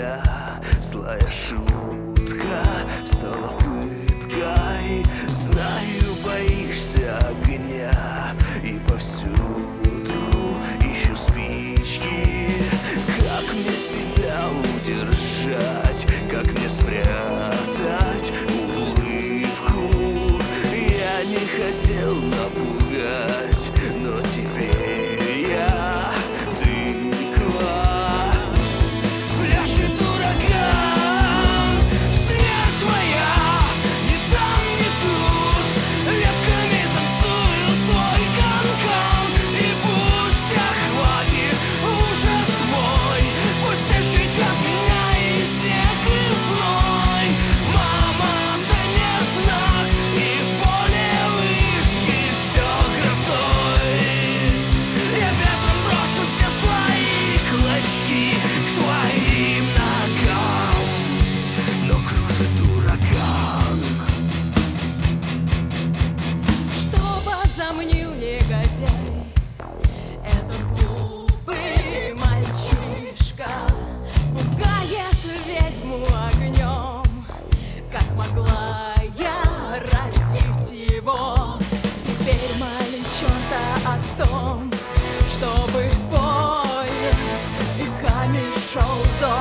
меня злая шутка стала пыткой. Знаю, боишься огня, и повсюду ищу спички. Как мне себя удержать, как мне спрятать улыбку? Я не хотел напугать, но теперь я тыква. Пляшет ураган, смерть моя, ни там, ни тут. Ветками танцую свой канкан, и пусть охватит ужас мой, пусть ощутят меня и снег, и зной. Мама, дай мне знак, и в поле вышки все грозой. Я ветром брошу все свои клочки к твоим ногам, но кружит ураган. Что возомнил негодяй, этот глупый мальчишка пугает ведьму огнем. Как могла я родить его? Теперь молю черта о том, чтобы в поле веками шел дождь.